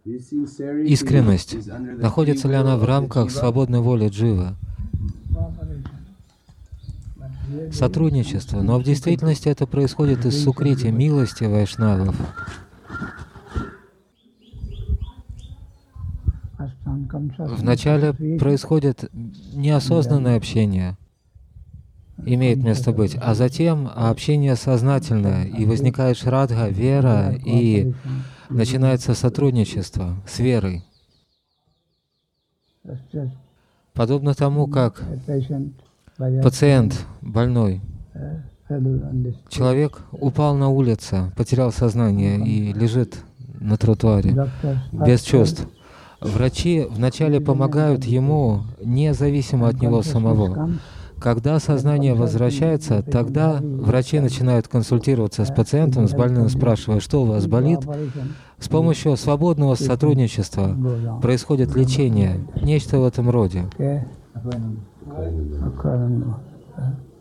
искренность, находится ли она в рамках свободной воли дживы? Сотрудничество, но в действительности это происходит из сукрити, милости вайшнавов. Вначале происходит неосознанное общение, имеет место быть, а затем общение сознательное, и возникает шрадха, вера, и начинается сотрудничество с верой. Подобно тому, как пациент больной, человек упал на улице, потерял сознание и лежит на тротуаре без чувств. Врачи вначале помогают ему, независимо от него самого. Когда сознание возвращается, тогда врачи начинают консультироваться с пациентом, с больным, спрашивая, что у вас болит. С помощью свободного сотрудничества происходит лечение, нечто в этом роде.